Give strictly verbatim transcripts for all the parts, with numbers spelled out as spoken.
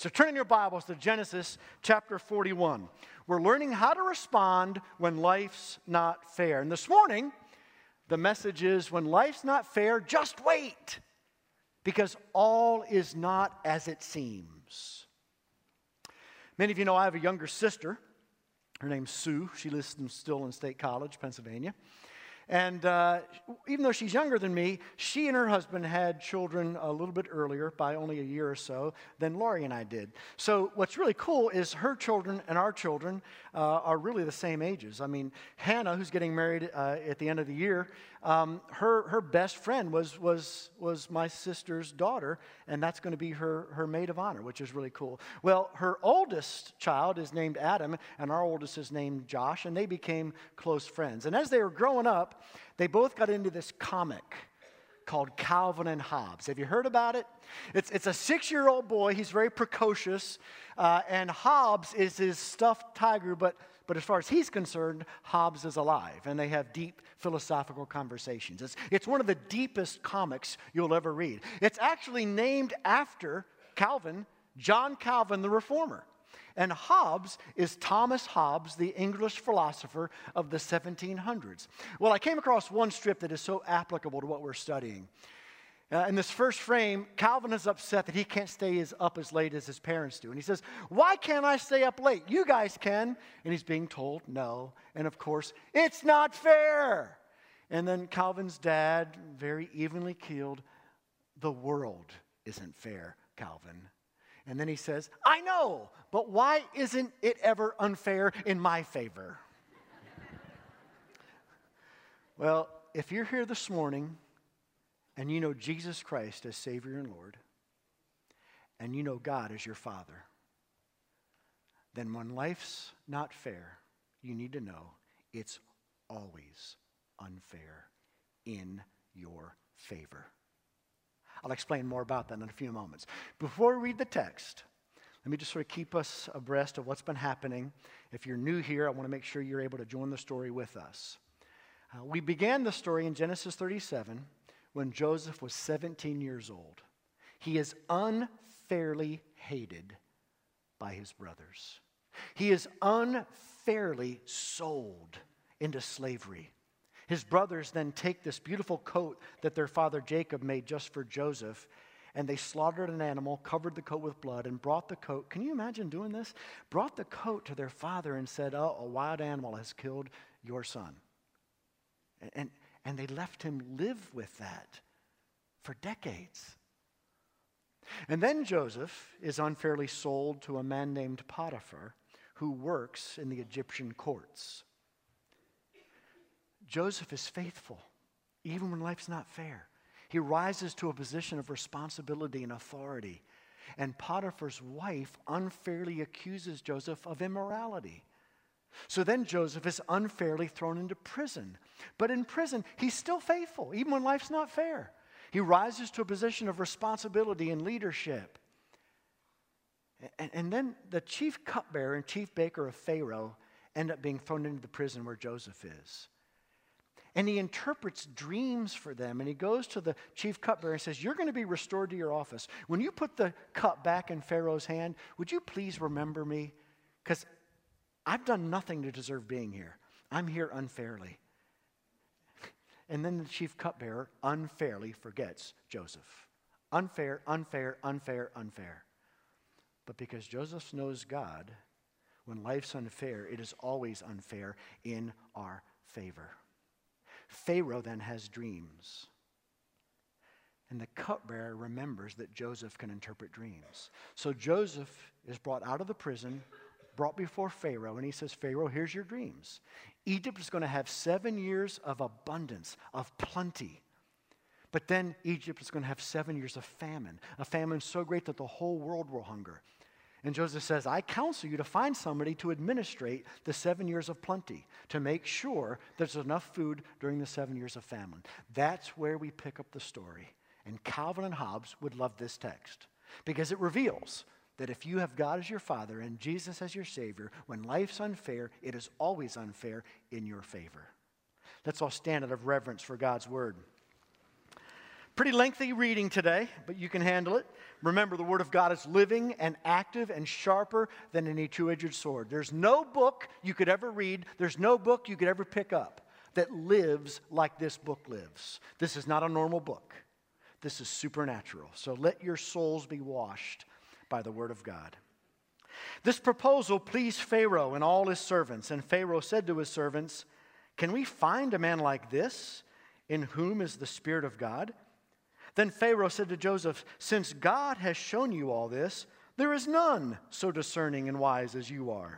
So turn in your Bibles to Genesis chapter forty-one. We're learning how to respond when life's not fair. And this morning, the message is, when life's not fair, just wait, because all is not as it seems. Many of you know I have a younger sister. Her name's Sue. She lives in, still in State College, Pennsylvania. And uh, even though she's younger than me, she and her husband had children a little bit earlier, by only a year or so, than Laurie and I did. So what's really cool is her children and our children uh, are really the same ages. I mean, Hannah, who's getting married uh, at the end of the year, um, her her best friend was was was my sister's daughter, and that's going to be her, her maid of honor, which is really cool. Well, her oldest child is named Adam, and our oldest is named Josh, and they became close friends. And as they were growing up, they both got into this comic called Calvin and Hobbes. Have you heard about it? It's, it's a six-year-old boy. He's very precocious. Uh, and Hobbes is his stuffed tiger, but, but as far as he's concerned, Hobbes is alive. And they have deep philosophical conversations. It's, it's one of the deepest comics you'll ever read. It's actually named after Calvin, John Calvin, the Reformer. And Hobbes is Thomas Hobbes, the English philosopher of the seventeen hundreds. Well, I came across one strip that is so applicable to what we're studying. Uh, in this first frame, Calvin is upset that he can't stay as up as late as his parents do. And he says, "Why can't I stay up late? You guys can." And he's being told no. And of course, it's not fair. And then Calvin's dad, very evenly keeled, "The world isn't fair, Calvin." And then he says, "I know, but why isn't it ever unfair in my favor?" Well, if you're here this morning and you know Jesus Christ as Savior and Lord, and you know God as your Father, then when life's not fair, you need to know it's always unfair in your favor. I'll explain more about that in a few moments. Before we read the text, let me just sort of keep us abreast of what's been happening. If you're new here, I want to make sure you're able to join the story with us. Uh, we began the story in Genesis thirty-seven when Joseph was seventeen years old. He is unfairly hated by his brothers. He is unfairly sold into slavery. His brothers then take this beautiful coat that their father Jacob made just for Joseph, and they slaughtered an animal, covered the coat with blood, and brought the coat. Can you imagine doing this? Brought the coat to their father and said, "Oh, a wild animal has killed your son." And, and, and they left him live with that for decades. And then Joseph is unfairly sold to a man named Potiphar, who works in the Egyptian courts. Joseph is faithful, even when life's not fair. He rises to a position of responsibility and authority. And Potiphar's wife unfairly accuses Joseph of immorality. So then Joseph is unfairly thrown into prison. But in prison, he's still faithful, even when life's not fair. He rises to a position of responsibility and leadership. And, and then the chief cupbearer and chief baker of Pharaoh end up being thrown into the prison where Joseph is. And he interprets dreams for them. And he goes to the chief cupbearer and says, "You're going to be restored to your office. When you put the cup back in Pharaoh's hand, would you please remember me? Because I've done nothing to deserve being here. I'm here unfairly." And then the chief cupbearer unfairly forgets Joseph. Unfair, unfair, unfair, unfair. But because Joseph knows God, when life's unfair, it is always unfair in our favor. Pharaoh then has dreams. And the cupbearer remembers that Joseph can interpret dreams. So Joseph is brought out of the prison, brought before Pharaoh, and he says, "Pharaoh, here's your dreams. Egypt is going to have seven years of abundance, of plenty. But then Egypt is going to have seven years of famine, a famine so great that the whole world will hunger." And Joseph says, "I counsel you to find somebody to administrate the seven years of plenty, to make sure there's enough food during the seven years of famine." That's where we pick up the story. And Calvin and Hobbes would love this text, because it reveals that if you have God as your Father and Jesus as your Savior, when life's unfair, it is always unfair in your favor. Let's all stand out of reverence for God's word. Pretty lengthy reading today, but you can handle it. Remember, the Word of God is living and active and sharper than any two-edged sword. There's no book you could ever read, there's no book you could ever pick up that lives like this book lives. This is not a normal book. This is supernatural. So let your souls be washed by the Word of God. This proposal pleased Pharaoh and all his servants. And Pharaoh said to his servants, "Can we find a man like this, in whom is the Spirit of God?" Then Pharaoh said to Joseph, "Since God has shown you all this, there is none so discerning and wise as you are.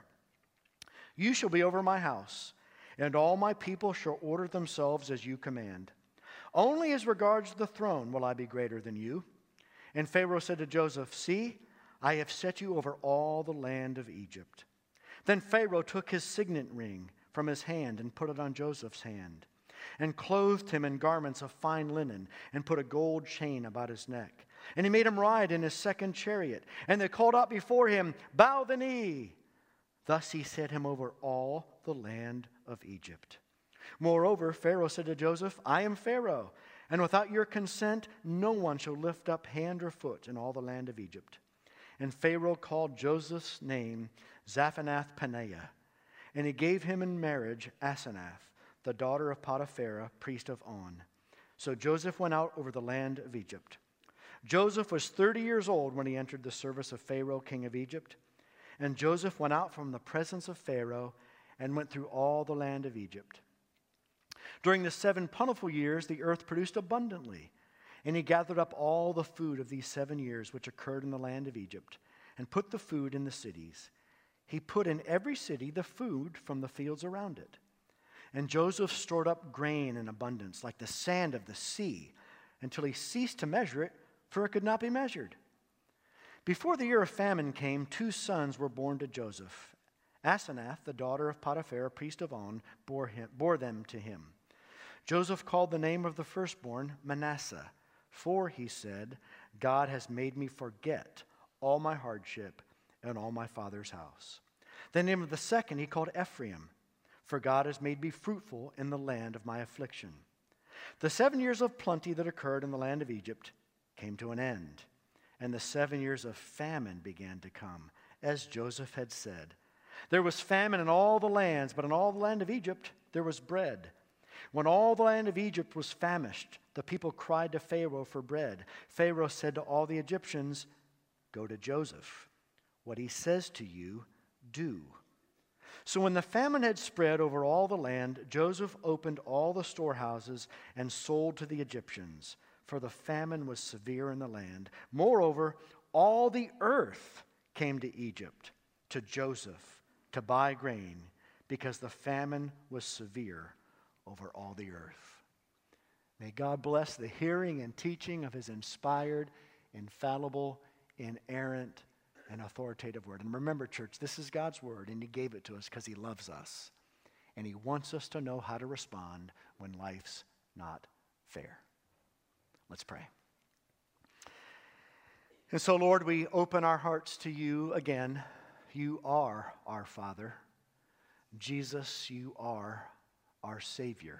You shall be over my house, and all my people shall order themselves as you command. Only as regards the throne will I be greater than you." And Pharaoh said to Joseph, "See, I have set you over all the land of Egypt." Then Pharaoh took his signet ring from his hand and put it on Joseph's hand, and clothed him in garments of fine linen, and put a gold chain about his neck. And he made him ride in his second chariot. And they called out before him, "Bow the knee." Thus he set him over all the land of Egypt. Moreover, Pharaoh said to Joseph, "I am Pharaoh, and without your consent no one shall lift up hand or foot in all the land of Egypt." And Pharaoh called Joseph's name Zaphenath-Paneah, and he gave him in marriage Asenath, the daughter of Potiphera, priest of On. So Joseph went out over the land of Egypt. Joseph was thirty years old when he entered the service of Pharaoh, king of Egypt. And Joseph went out from the presence of Pharaoh and went through all the land of Egypt. During the seven plentiful years, the earth produced abundantly, and he gathered up all the food of these seven years which occurred in the land of Egypt, and put the food in the cities. He put in every city the food from the fields around it. And Joseph stored up grain in abundance, like the sand of the sea, until he ceased to measure it, for it could not be measured. Before the year of famine came, two sons were born to Joseph. Asenath, the daughter of Potiphera, priest of On, bore, him, bore them to him. Joseph called the name of the firstborn Manasseh, for, he said, "God has made me forget all my hardship and all my father's house." The name of the second he called Ephraim, for God has made me fruitful in the land of my affliction. The seven years of plenty that occurred in the land of Egypt came to an end, and the seven years of famine began to come, as Joseph had said. There was famine in all the lands, but in all the land of Egypt there was bread. When all the land of Egypt was famished, the people cried to Pharaoh for bread. Pharaoh said to all the Egyptians, "Go to Joseph. What he says to you, do." So when the famine had spread over all the land, Joseph opened all the storehouses and sold to the Egyptians, for the famine was severe in the land. Moreover, all the earth came to Egypt, to Joseph, to buy grain, because the famine was severe over all the earth. May God bless the hearing and teaching of his inspired, infallible, inerrant, and authoritative word. And remember, church, this is God's word, and he gave it to us because he loves us. And he wants us to know how to respond when life's not fair. Let's pray. And so, Lord, we open our hearts to you again. You are our Father. Jesus, you are our Savior.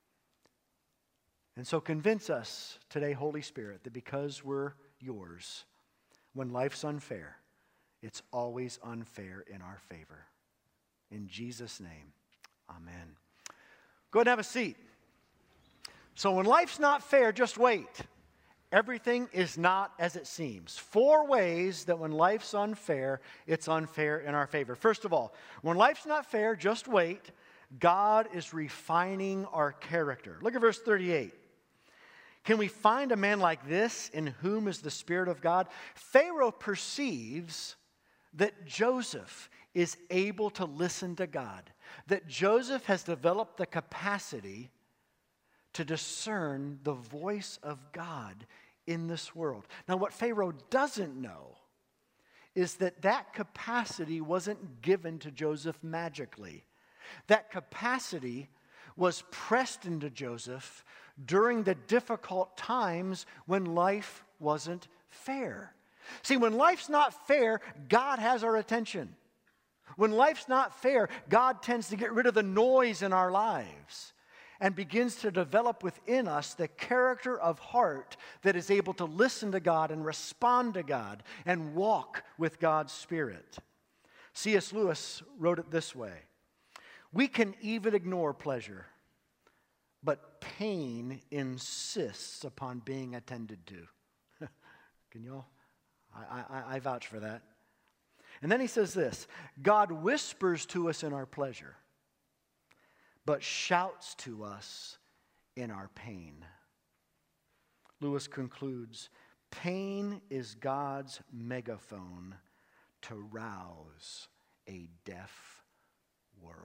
And so convince us today, Holy Spirit, that because we're yours, when life's unfair, it's always unfair in our favor. In Jesus' name, amen. Go ahead and have a seat. So when life's not fair, just wait. Everything is not as it seems. Four ways that when life's unfair, it's unfair in our favor. First of all, when life's not fair, just wait. God is refining our character. Look at verse thirty-eight. Can we find a man like this in whom is the Spirit of God? Pharaoh perceives that Joseph is able to listen to God, that Joseph has developed the capacity to discern the voice of God in this world. Now, what Pharaoh doesn't know is that that capacity wasn't given to Joseph magically. That capacity was pressed into Joseph during the difficult times when life wasn't fair. See, when life's not fair, God has our attention. When life's not fair, God tends to get rid of the noise in our lives. and begins to develop within us the character of heart that is able to listen to God and respond to God and walk with God's Spirit. C S Lewis wrote it this way: "We can even ignore pleasure, but pain insists upon being attended to." Can y'all? I, I, I vouch for that. And then he says this: "God whispers to us in our pleasure, but shouts to us in our pain." Lewis concludes, pain is God's megaphone to rouse a deaf world.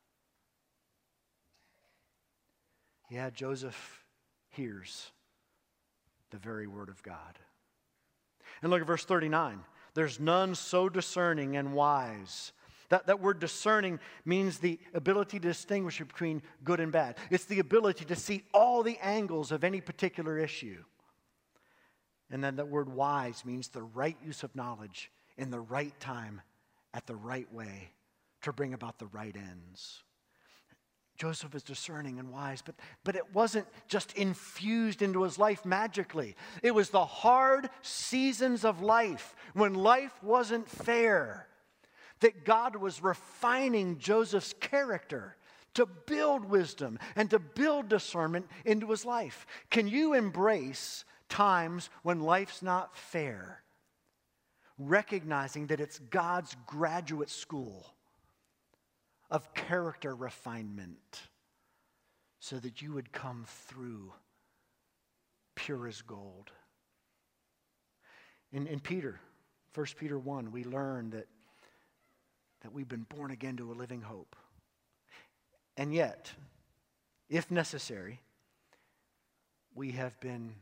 Yeah, Joseph hears the very word of God. And look at verse thirty-nine. "There's none so discerning and wise." That, that word discerning means the ability to distinguish between good and bad. It's the ability to see all the angles of any particular issue. And then that word wise means the right use of knowledge in the right time, at the right way, to bring about the right ends. Joseph is discerning and wise, but, but it wasn't just infused into his life magically. It was the hard seasons of life, when life wasn't fair, that God was refining Joseph's character to build wisdom and to build discernment into his life. Can you embrace times when life's not fair, recognizing that it's God's graduate school of character refinement so that you would come through pure as gold? In, in Peter, First Peter one, we learn that that we've been born again to a living hope. And yet, if necessary, we have been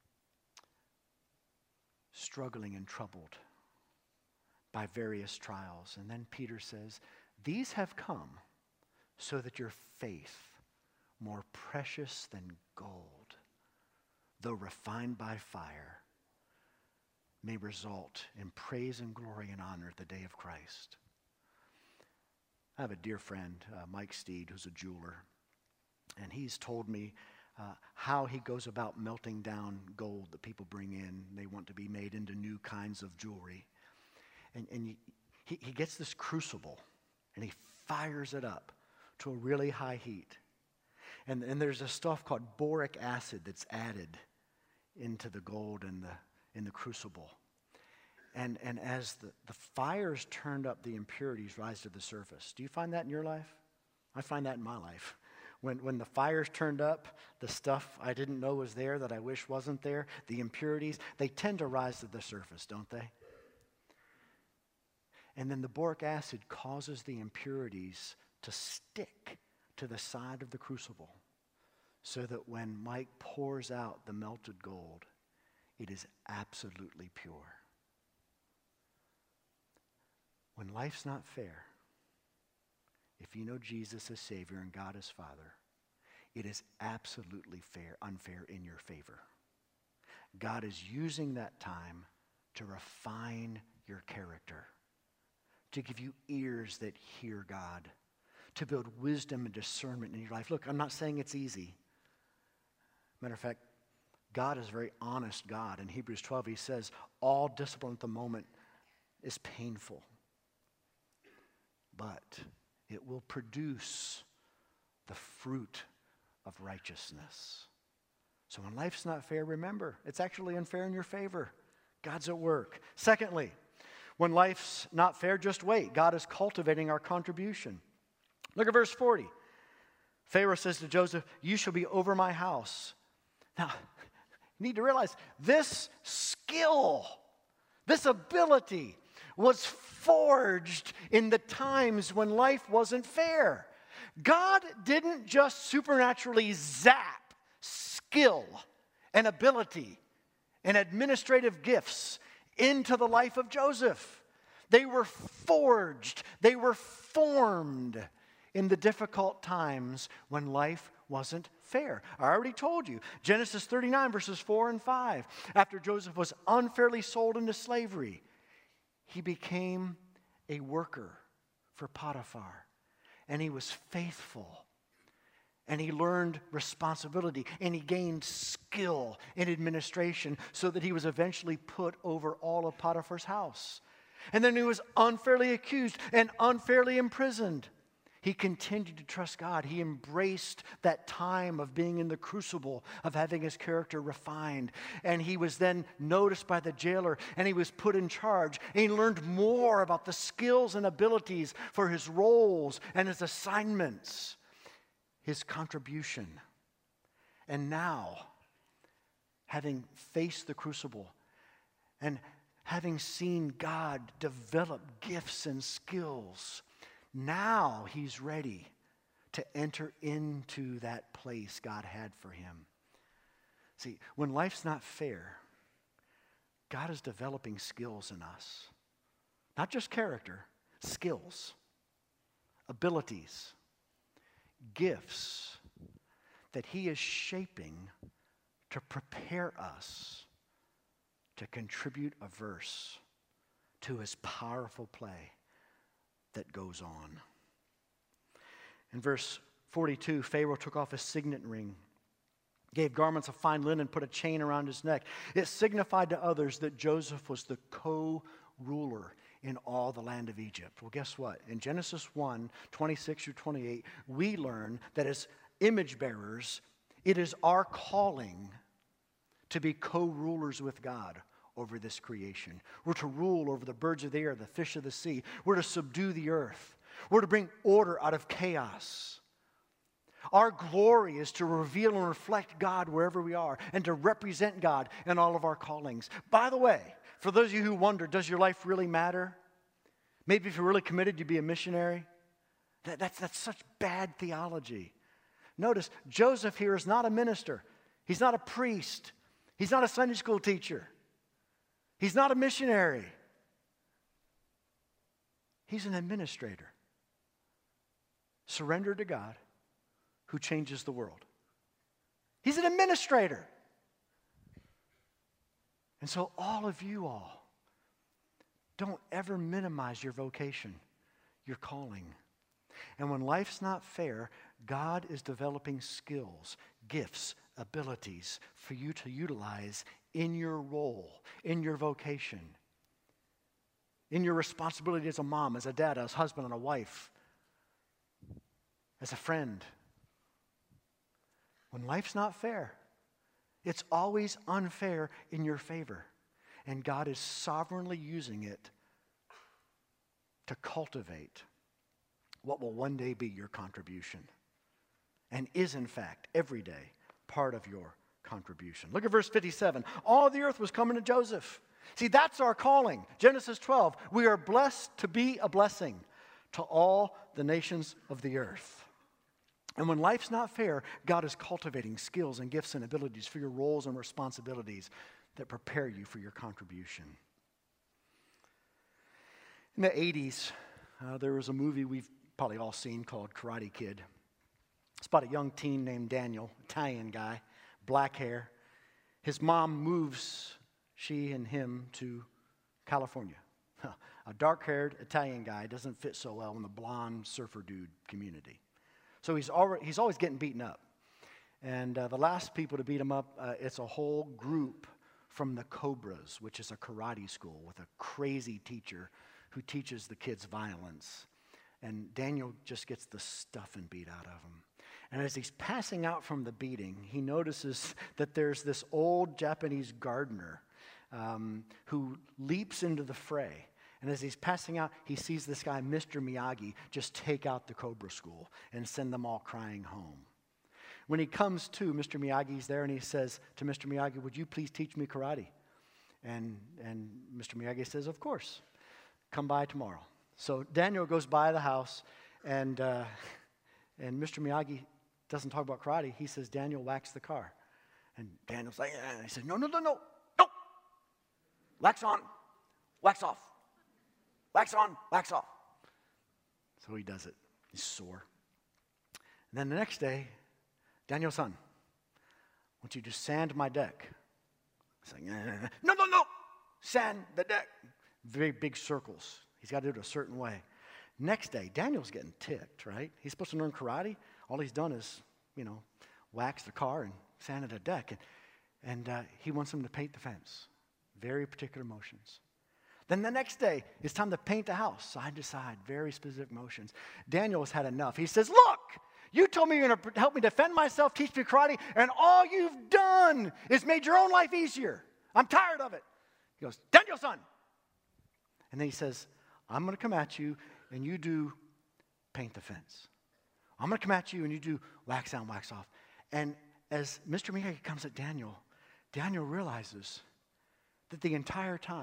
struggling and troubled by various trials. And then Peter says, "These have come so that your faith, more precious than gold, though refined by fire, may result in praise and glory and honor at the day of Christ." I have a dear friend, uh, Mike Steed, who's a jeweler, and he's told me uh, how he goes about melting down gold that people bring in. They want to be made into new kinds of jewelry. And, and he, he gets this crucible, and he fires it up to a really high heat. And, and there's a stuff called boric acid that's added into the gold in the, in the crucible. And, and as the, the fires turned up, the impurities rise to the surface. Do you find that in your life? I find that in my life. When, when the fires turned up, the stuff I didn't know was there that I wish wasn't there, the impurities, they tend to rise to the surface, don't they? And then the boric acid causes the impurities to stick to the side of the crucible so that when Mike pours out the melted gold, it is absolutely pure. When life's not fair, if you know Jesus as Savior and God as Father, it is absolutely fair, unfair in your favor. God is using that time to refine your character, to give you ears that hear God, to build wisdom and discernment in your life. Look, I'm not saying it's easy. Matter of fact, God is a very honest God. In Hebrews twelve, he says, all discipline at the moment is painful, but it will produce the fruit of righteousness. So when life's not fair, remember, it's actually unfair in your favor. God's at work. Secondly, when life's not fair, just wait. God is cultivating our contribution. Look at verse forty. Pharaoh says to Joseph, "You shall be over my house." Now, you need to realize this skill, this ability was forged in the times when life wasn't fair. God didn't just supernaturally zap skill and ability and administrative gifts into the life of Joseph. They were forged, they were formed in the difficult times when life wasn't fair. I already told you, Genesis thirty-nine, verses four and five. After Joseph was unfairly sold into slavery, he became a worker for Potiphar, and he was faithful. And he learned responsibility, and he gained skill in administration so that he was eventually put over all of Potiphar's house. And then he was unfairly accused and unfairly imprisoned. He continued to trust God. He embraced that time of being in the crucible, of having his character refined. And he was then noticed by the jailer, and he was put in charge. And he learned more about the skills and abilities for his roles and his assignments, his contribution. And now, having faced the crucible and having seen God develop gifts and skills, now he's ready to enter into that place God had for him. See, when life's not fair, God is developing skills in us. Not just character, skills, abilities, gifts that he is shaping to prepare us to contribute a verse to his powerful play that goes on. In verse forty-two, Pharaoh took off his signet ring, gave garments of fine linen, put a chain around his neck. It signified to others that Joseph was the co-ruler in all the land of Egypt. Well, guess what? In Genesis one, twenty-six through twenty-eight, we learn that as image bearers, it is our calling to be co-rulers with God over this creation. We're to rule over the birds of the air, the fish of the sea. We're to subdue the earth. We're to bring order out of chaos. Our glory is to reveal and reflect God wherever we are and to represent God in all of our callings. By the way, for those of you who wonder, does your life really matter? Maybe if you're really committed, you'd be a missionary. That, that's, that's such bad theology. Notice, Joseph here is not a minister. He's not a priest. He's not a Sunday school teacher. He's not a missionary. He's an administrator, surrendered to God, who changes the world. He's an administrator. And so all of you all, don't ever minimize your vocation, your calling. And when life's not fair, God is developing skills, gifts, abilities for you to utilize in your role, in your vocation, in your responsibility as a mom, as a dad, as a husband and a wife, as a friend. When life's not fair, it's always unfair in your favor. And God is sovereignly using it to cultivate what will one day be your contribution and is, in fact, every day part of your contribution. Look at verse fifty-seven. All the earth was coming to Joseph. See, that's our calling. Genesis twelve. We are blessed to be a blessing to all the nations of the earth. And when life's not fair, God is cultivating skills and gifts and abilities for your roles and responsibilities that prepare you for your contribution. In the eighties, uh, there was a movie we've probably all seen called Karate Kid. It's about a young teen named Daniel, Italian guy, black hair. His mom moves she and him to California. Huh. A dark-haired Italian guy doesn't fit so well in the blonde surfer dude community. So he's, already, he's always getting beaten up. And uh, the last people to beat him up, uh, it's a whole group from the Cobras, which is a karate school with a crazy teacher who teaches the kids violence. And Daniel just gets the stuffing beat out of him. And as he's passing out from the beating, he notices that there's this old Japanese gardener um, who leaps into the fray. And as he's passing out, he sees this guy, Mister Miyagi, just take out the Cobra School and send them all crying home. When he comes to, Mister Miyagi's there, and he says to Mister Miyagi, would you please teach me karate? And, and Mister Miyagi says, of course. Come by tomorrow. So Daniel goes by the house, and, uh, and Mister Miyagi doesn't talk about karate. He says, Daniel, wax the car. And Daniel's like, eh. And he said, no, no, no, no, no. Wax on, wax off. Wax on, wax off. So he does it. He's sore. And then the next day, Daniel's son, I want you to sand my deck. He's like, no, no, no. Sand the deck. Very big circles. He's got to do it a certain way. Next day, Daniel's getting ticked, right? He's supposed to learn karate. All he's done is you know, wax the car and sanded a deck. And, and uh, he wants them to paint the fence. Very particular motions. Then the next day, it's time to paint the house, side to side, very specific motions. Daniel has had enough. He says, look, you told me you're going to help me defend myself, teach me karate, and all you've done is made your own life easier. I'm tired of it. He goes, Daniel, son. And then he says, I'm going to come at you, and you do paint the fence. I'm going to come at you, and you do wax on, wax off. And as Mister Miyagi comes at Daniel, Daniel realizes that the entire time,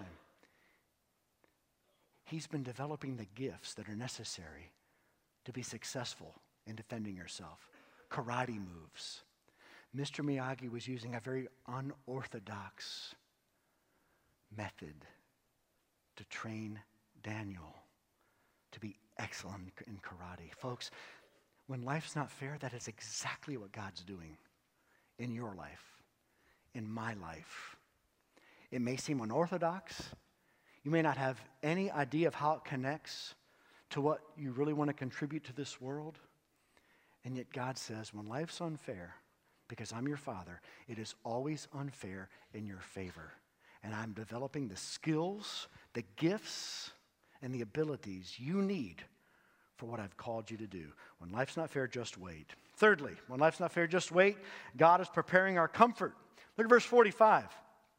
he's been developing the gifts that are necessary to be successful in defending yourself. Karate moves. Mister Miyagi was using a very unorthodox method to train Daniel to be excellent in karate. Folks, when life's not fair, that is exactly what God's doing in your life, in my life. It may seem unorthodox. You may not have any idea of how it connects to what you really want to contribute to this world. And yet God says, when life's unfair, because I'm your Father, it is always unfair in your favor. And I'm developing the skills, the gifts, and the abilities you need for what I've called you to do. When life's not fair, just wait. Thirdly, when life's not fair, just wait. God is preparing our comfort. Look at verse forty-five.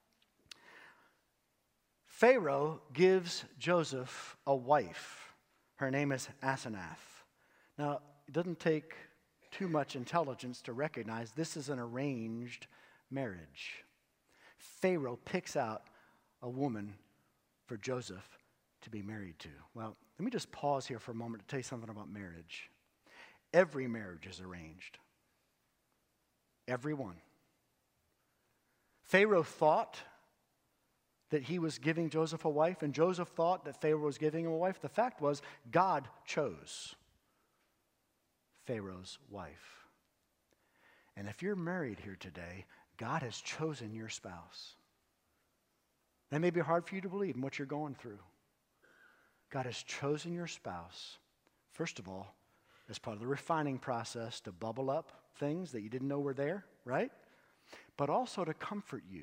Pharaoh gives Joseph a wife. Her name is Asenath. Now, it doesn't take too much intelligence to recognize this is an arranged marriage. Pharaoh picks out a woman for Joseph to be married to. Well, let me just pause here for a moment to tell you something about marriage. Every marriage is arranged. Every one. Pharaoh thought that he was giving Joseph a wife, and Joseph thought that Pharaoh was giving him a wife. The fact was, God chose Pharaoh's wife. And if you're married here today, God has chosen your spouse. That may be hard for you to believe in what you're going through. God has chosen your spouse, first of all, as part of the refining process to bubble up things that you didn't know were there, right? But also to comfort you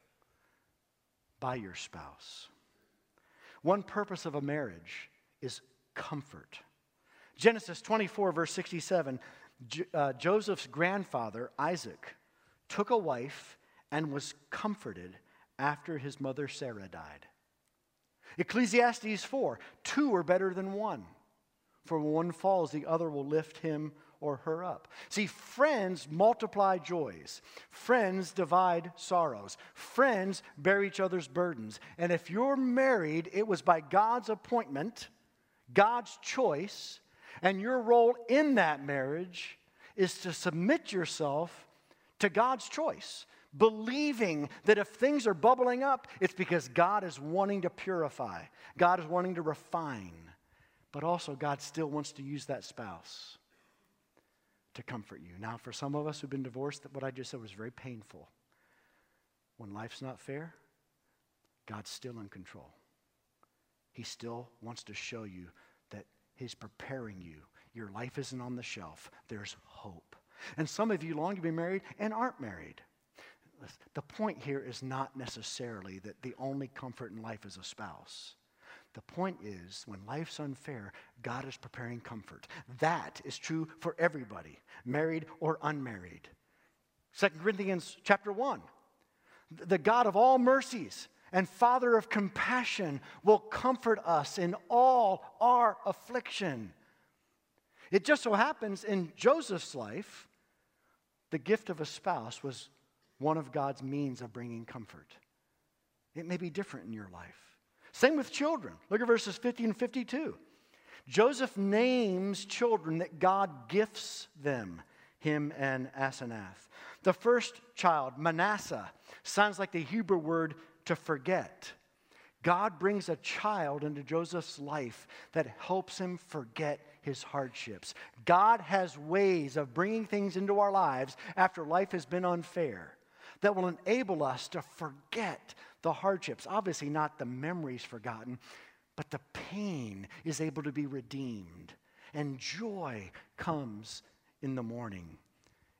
by your spouse. One purpose of a marriage is comfort. Genesis twenty-four, verse sixty-seven, J- uh, Joseph's grandfather, Isaac, took a wife and was comforted after his mother Sarah died. Ecclesiastes four, two are better than one. For when one falls, the other will lift him or her up. See, friends multiply joys. Friends divide sorrows. Friends bear each other's burdens. And if you're married, it was by God's appointment, God's choice, and your role in that marriage is to submit yourself to God's choice, believing that if things are bubbling up, it's because God is wanting to purify. God is wanting to refine. But also, God still wants to use that spouse to comfort you. Now, for some of us who've been divorced, what I just said was very painful. When life's not fair, God's still in control. He still wants to show you that He's preparing you. Your life isn't on the shelf. There's hope. And some of you long to be married and aren't married. The point here is not necessarily that the only comfort in life is a spouse. The point is, when life's unfair, God is preparing comfort. That is true for everybody, married or unmarried. Second Corinthians chapter one, the God of all mercies and Father of compassion will comfort us in all our affliction. It just so happens in Joseph's life, the gift of a spouse was one of God's means of bringing comfort. It may be different in your life. Same with children. Look at verses fifty and fifty-two. Joseph names children that God gifts them, him and Asenath. The first child, Manasseh, sounds like the Hebrew word to forget. God brings a child into Joseph's life that helps him forget his hardships. God has ways of bringing things into our lives after life has been unfair that will enable us to forget the hardships. Obviously not the memories forgotten, but the pain is able to be redeemed. And joy comes in the morning.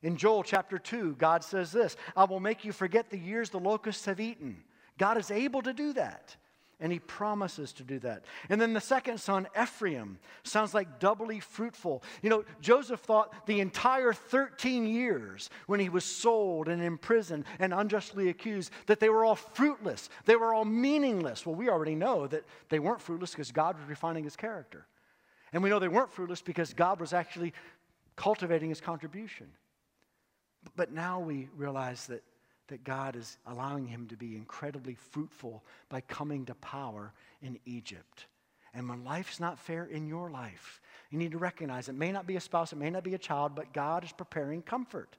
In Joel chapter two, God says this, I will make you forget the years the locusts have eaten. God is able to do that. And he promises to do that. And then the second son, Ephraim, sounds like doubly fruitful. You know, Joseph thought the entire thirteen years when he was sold and imprisoned and unjustly accused that they were all fruitless. They were all meaningless. Well, we already know that they weren't fruitless because God was refining his character. And we know they weren't fruitless because God was actually cultivating his contribution. But now we realize that that God is allowing him to be incredibly fruitful by coming to power in Egypt. And when life's not fair in your life, you need to recognize it may not be a spouse, it may not be a child, but God is preparing comfort.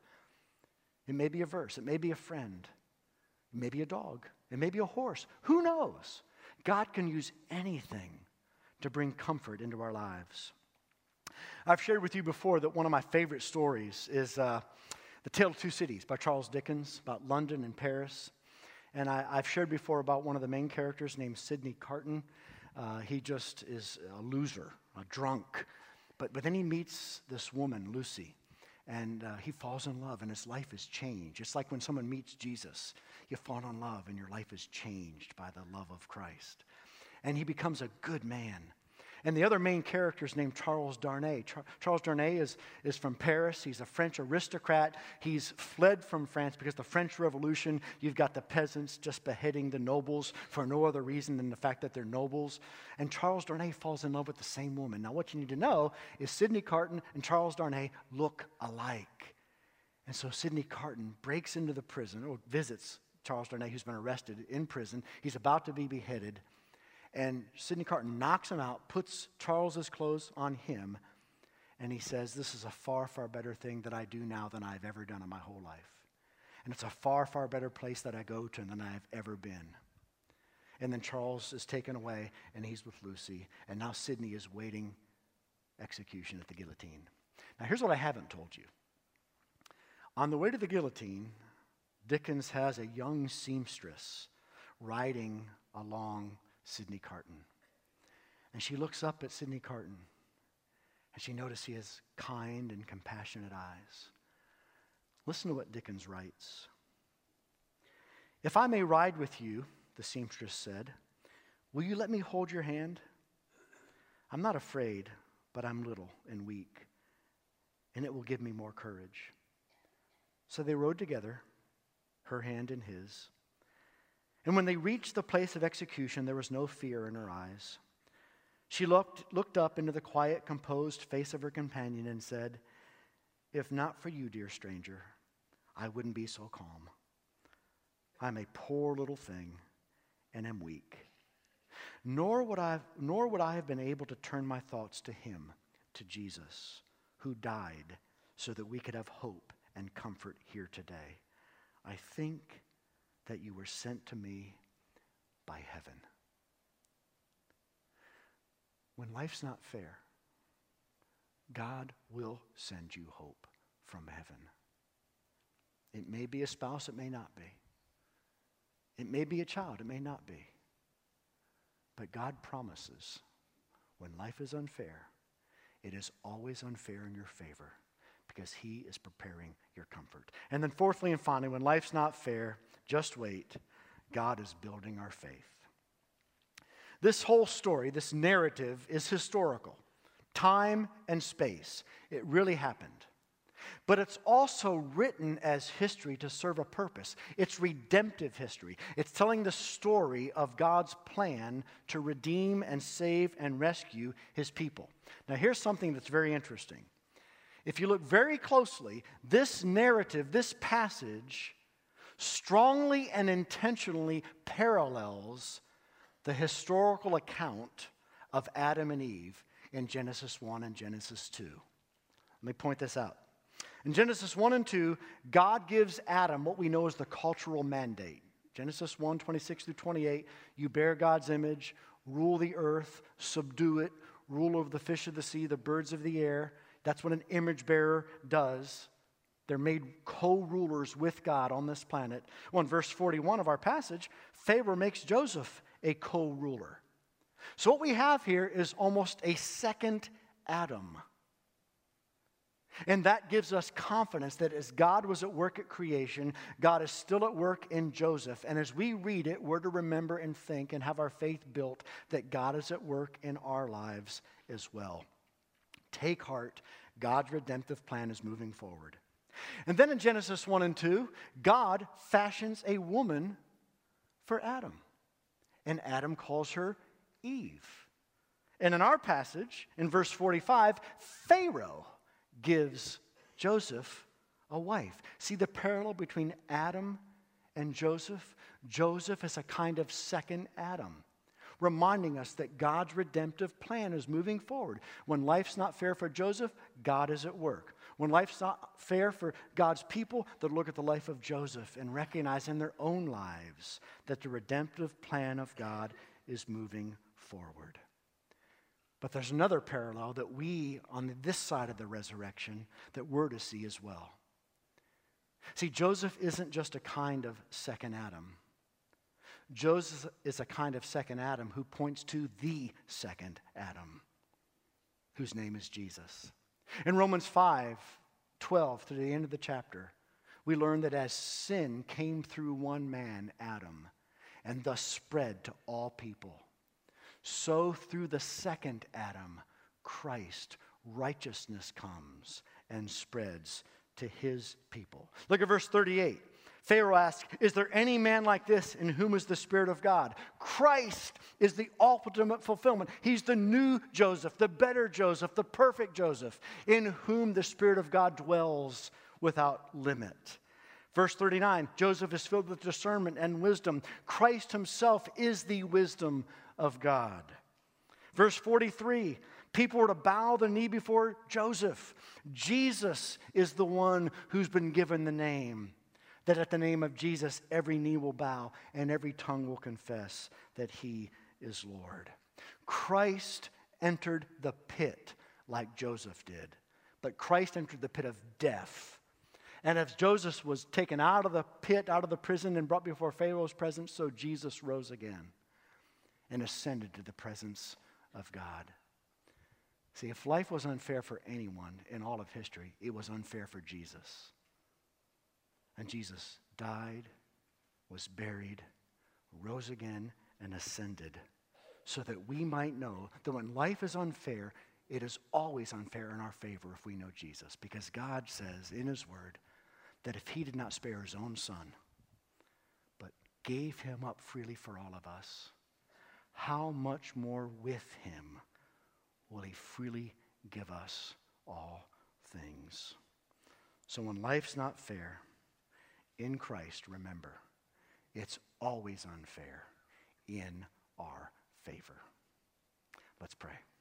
It may be a verse, it may be a friend, it may be a dog, it may be a horse. Who knows? God can use anything to bring comfort into our lives. I've shared with you before that one of my favorite stories is uh, The Tale of Two Cities by Charles Dickens, about London and Paris. And I, I've shared before about one of the main characters named Sidney Carton. Uh, he just is a loser, a drunk. But, but then he meets this woman, Lucy, and uh, he falls in love, and his life is changed. It's like when someone meets Jesus. You fall in love, and your life is changed by the love of Christ. And he becomes a good man. And the other main character is named Charles Darnay. Char- Charles Darnay is, is from Paris. He's a French aristocrat. He's fled from France because the French Revolution, you've got the peasants just beheading the nobles for no other reason than the fact that they're nobles. And Charles Darnay falls in love with the same woman. Now, what you need to know is Sidney Carton and Charles Darnay look alike. And so Sidney Carton breaks into the prison, or visits Charles Darnay, who's been arrested in prison. He's about to be beheaded. And Sidney Carton knocks him out, puts Charles's clothes on him, and he says, this is a far, far better thing that I do now than I've ever done in my whole life. And it's a far, far better place that I go to than I've ever been. And then Charles is taken away, and he's with Lucy, and now Sidney is waiting execution at the guillotine. Now, here's what I haven't told you. On the way to the guillotine, Dickens has a young seamstress riding along Sidney Carton. And she looks up at Sidney Carton, and she notices he has kind and compassionate eyes. Listen to what Dickens writes. If I may ride with you, the seamstress said, will you let me hold your hand? I'm not afraid, but I'm little and weak, and it will give me more courage. So they rode together, her hand in his. And when they reached the place of execution, there was no fear in her eyes. She looked, looked up into the quiet, composed face of her companion and said, if not for you, dear stranger, I wouldn't be so calm. I'm a poor little thing and am weak. Nor would I, nor would I have been able to turn my thoughts to him, to Jesus, who died so that we could have hope and comfort here today. I think that you were sent to me by heaven. When life's not fair, God will send you hope from heaven. It may be a spouse, it may not be. It may be a child, it may not be. But God promises when life is unfair, it is always unfair in your favor because he is preparing your comfort. And then fourthly and finally, when life's not fair, just wait. God is building our faith. This whole story, this narrative is historical. Time and space. It really happened. But it's also written as history to serve a purpose. It's redemptive history. It's telling the story of God's plan to redeem and save and rescue his people. Now here's something that's very interesting. If you look very closely, this narrative, this passage, strongly and intentionally parallels the historical account of Adam and Eve in Genesis one and Genesis two. Let me point this out. In Genesis one and two, God gives Adam what we know as the cultural mandate. Genesis one, twenty-six through twenty-eight, you bear God's image, rule the earth, subdue it, rule over the fish of the sea, the birds of the air. That's what an image bearer does. They're made co-rulers with God on this planet. Well, in verse forty-one of our passage, Pharaoh makes Joseph a co-ruler. So what we have here is almost a second Adam. And that gives us confidence that as God was at work at creation, God is still at work in Joseph. And as we read it, we're to remember and think and have our faith built that God is at work in our lives as well. Take heart. God's redemptive plan is moving forward. And then in Genesis one and two, God fashions a woman for Adam. And Adam calls her Eve. And in our passage, in verse forty-five, Pharaoh gives Joseph a wife. See the parallel between Adam and Joseph? Joseph is a kind of second Adam, reminding us that God's redemptive plan is moving forward. When life's not fair for Joseph, God is at work. When life's not fair for God's people, they look at the life of Joseph and recognize in their own lives that the redemptive plan of God is moving forward. But there's another parallel that we, on this side of the resurrection, that we're to see as well. See, Joseph isn't just a kind of second Adam. Joseph is a kind of second Adam who points to the second Adam, whose name is Jesus. In Romans five, twelve, to the end of the chapter, we learn that as sin came through one man, Adam, and thus spread to all people, so through the second Adam, Christ, righteousness comes and spreads to his people. Look at verse thirty-eight. Pharaoh asks, is there any man like this in whom is the Spirit of God? Christ is the ultimate fulfillment. He's the new Joseph, the better Joseph, the perfect Joseph, in whom the Spirit of God dwells without limit. Verse thirty-nine, Joseph is filled with discernment and wisdom. Christ himself is the wisdom of God. Verse forty-three, people were to bow the knee before Joseph. Jesus is the one who's been given the name, that at the name of Jesus every knee will bow and every tongue will confess that he is Lord. Christ entered the pit like Joseph did, but Christ entered the pit of death. And as Joseph was taken out of the pit, out of the prison, and brought before Pharaoh's presence, so Jesus rose again and ascended to the presence of God. See, if life was unfair for anyone in all of history, it was unfair for Jesus. And Jesus died, was buried, rose again, and ascended, so that we might know that when life is unfair, it is always unfair in our favor if we know Jesus. Because God says in his word that if he did not spare his own son, but gave him up freely for all of us, how much more with him will he freely give us all things? So when life's not fair, in Christ, remember, it's always unfair in our favor. Let's pray.